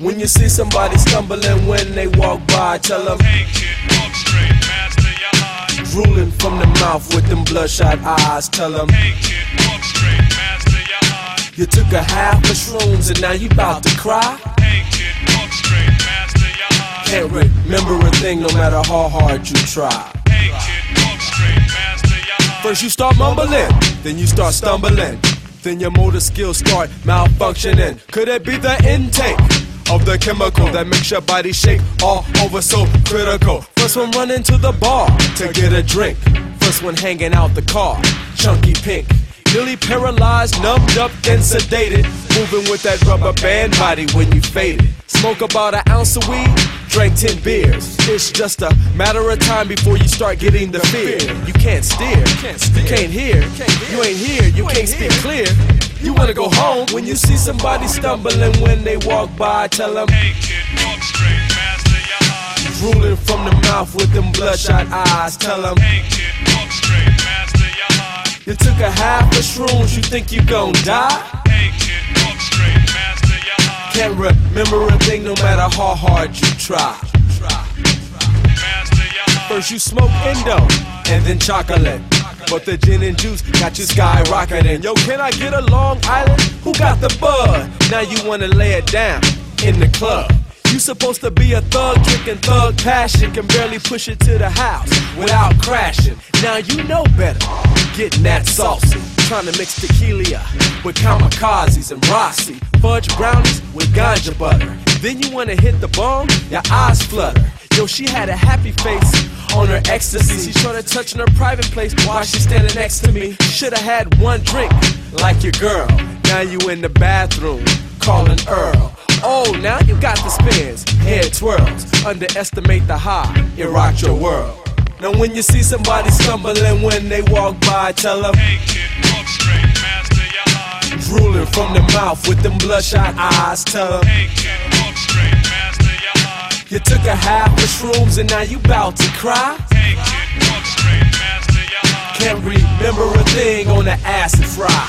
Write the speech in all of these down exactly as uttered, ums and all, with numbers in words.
When you see somebody stumbling when they walk by, tell them, hey kid, walk straight, master your eye. Drooling from the mouth with them bloodshot eyes, tell them, hey kid, walk straight, master your eye. you took a half of shrooms and now you about to cry. Hey kid, walk straight, master your eye. Can't remember a thing no matter how hard you try. Hey kid, walk straight, master your eye. First you start mumbling, then you start stumbling, then your motor skills start malfunctioning. Could it be the intake of the chemical that makes your body shake all over so critical? First one running to the bar to get a drink, first one hanging out the car, chunky pink, nearly paralyzed, numbed up, then sedated, moving with that rubber band body when you faded. Smoke about an ounce of weed, drank ten beers. It's just a matter of time before you start getting the fear. You can't steer, you can't hear, you ain't here, you can't speak clear. You wanna go home when you see somebody stumbling when they walk by, tell them, hey kid, walk straight, master your eye. Drooling from the mouth with them bloodshot eyes, tell them, hey kid, walk straight, master your eye. you took a half of shrooms, you think you gon' die? Hey kid, walk straight, master your eye. Can't remember a thing no matter how hard you try. Master your eye. First you smoke Indo, and then chocolate, but the gin and juice got you skyrocketing. Yo, can I get a Long Island? Who got the bud? Now you wanna lay it down in the club. You supposed to be a thug, drinking thug passion, can barely push it to the house without crashing. Now you know better, getting that saucy, trying to mix tequila with kamikazes and Rossi, fudge brownies with ganja butter. Then you wanna hit the bong, your eyes flutter. Yo, she had a happy face on her ecstasy. She started touching her private place while she's standing next to me. Should've had one drink, like your girl. Now you in the bathroom, calling Earl. Oh, now you got the spins, head twirls. Underestimate the high, it rocked your world. Now when you see somebody stumbling when they walk by, tell them, hey kid, walk straight, master your eye. Drooling from the mouth with them bloodshot eyes, tell them, hey kid, walk straight, master your eye. you took a half of shrooms and now you bout to cry. Hey kid, walk straight, master your eye. Can't remember a thing on the acid fry.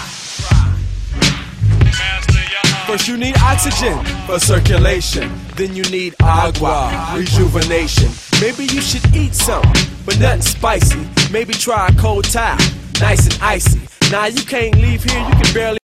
Master your eye. First you need oxygen for circulation, then you need agua, rejuvenation. Maybe you should eat something, but nothing spicy. Maybe try a cold towel, nice and icy. Now you can't leave here, you can barely